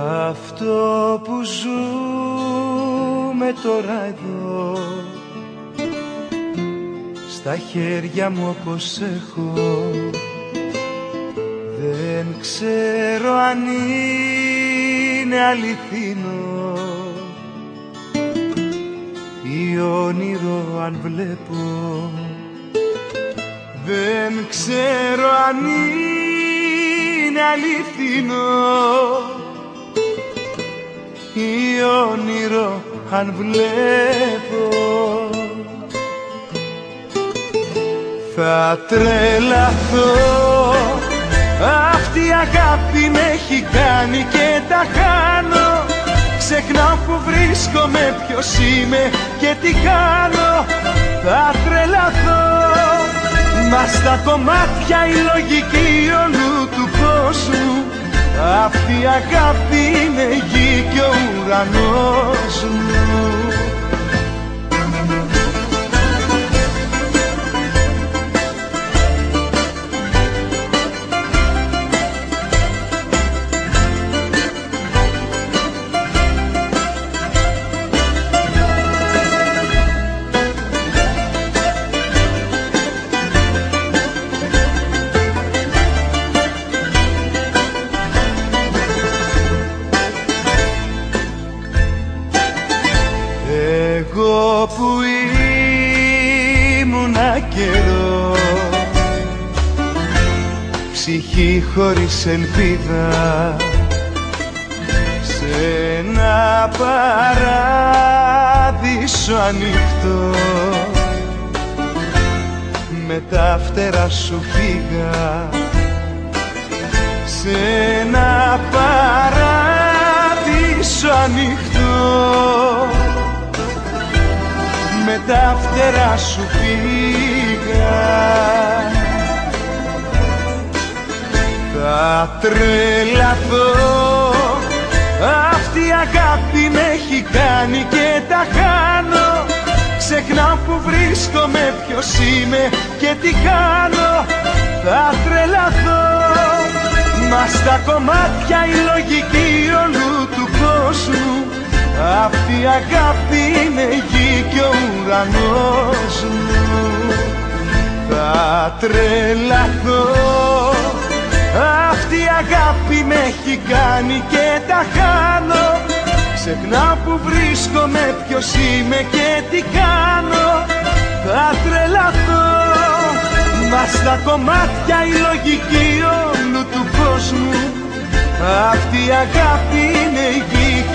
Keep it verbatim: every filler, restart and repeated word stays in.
Αυτό που ζούμε τώρα εδώ, στα χέρια μου όπως έχω, δεν ξέρω αν είναι αληθινό ή όνειρο αν βλέπω. Δεν ξέρω αν είναι αληθινό ή όνειρο αν βλέπω. Θα τρελαθώ, αυτή η αγάπη με έχει κάνει και τα χάνω. Ξεχνάω που βρίσκομαι, ποιος είμαι και τι κάνω. Θα τρελαθώ, μα στα κομμάτια η λογική όλου του κόσμου. Αυτή η αγάπη είναι η γη και ο ουρανός μου. Εγώ που ήμουνα καιρό, ψυχή χωρίς ελπίδα, σε ένα παράδεισο ανοιχτό, με τα φτερά σου φύγα. Σε ένα παράδεισο ανοιχτό, με τα φτερά σου φύγα. Θα τρελαθώ, αυτή η αγάπη με έχει κάνει και τα χάνω. Ξεχνάω που βρίσκομαι, ποιος είμαι και τι κάνω. Θα τρελαθώ, μα στα κομμάτια η λογική όλου του κόσμου. Αυτή η αγάπη είναι η γη και ο ουρανός μου. Θα τρελαθώ, αυτή η αγάπη με έχει κάνει και τα χάνω. Ξεχνάω που βρίσκομαι, ποιος είμαι και τι κάνω. Θα τρελαθώ, μα στα κομμάτια η λογική όλου του κόσμου. Αυτή η αγάπη είναι η γη